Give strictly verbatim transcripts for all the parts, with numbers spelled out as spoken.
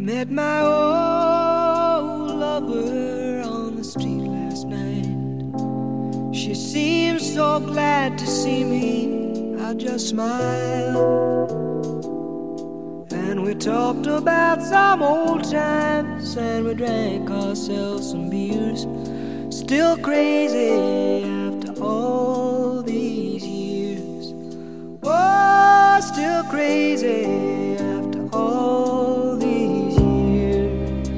Met my old lover on the street last night. She seemed so glad to see me, I just smiled. And we talked about some old times, and we drank ourselves some beers. Still crazy after all these years. Oh, still crazy after all these years.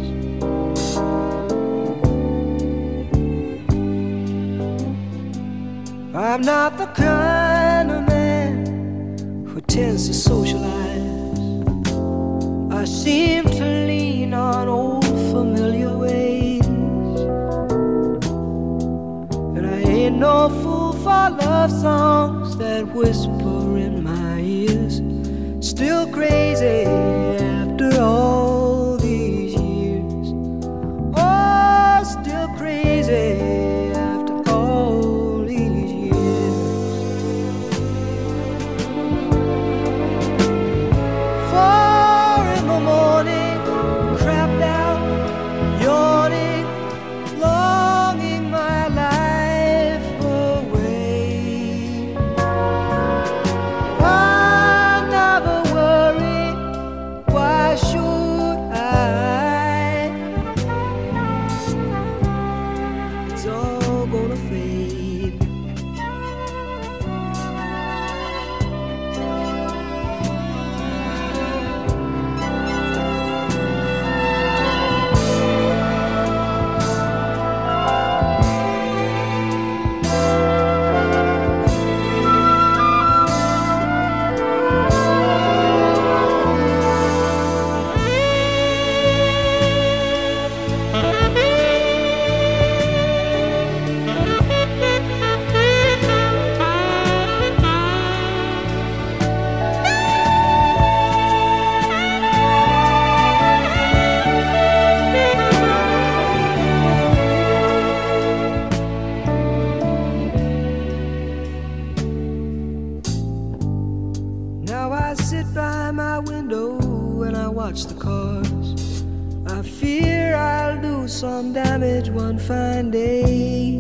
I'm not the kind of man who tends to socialize. I seem to lean on old familiar ways, and I ain't no fool for love songs that whisper in my ears. Still crazy after all these years. Oh, still crazy after all these years. Four in the morning, crapped out, yawning, longing my life away. I never worry, why should I? It's all gonna fade. Now I sit by my window and I watch the cars. I fear I'll do some damage one fine day,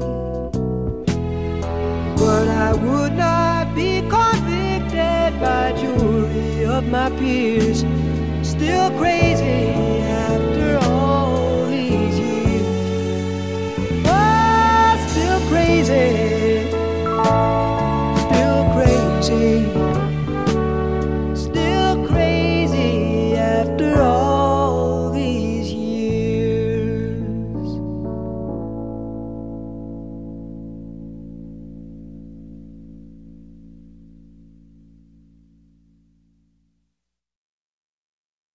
but I would not be convicted by jury of my peers. Still crazy